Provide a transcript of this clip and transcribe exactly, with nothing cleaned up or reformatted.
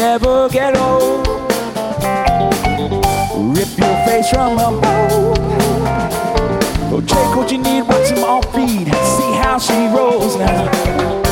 never get old. Rip your face from a bowl. Oh, take what you need, watch them all feed. See how she rolls now.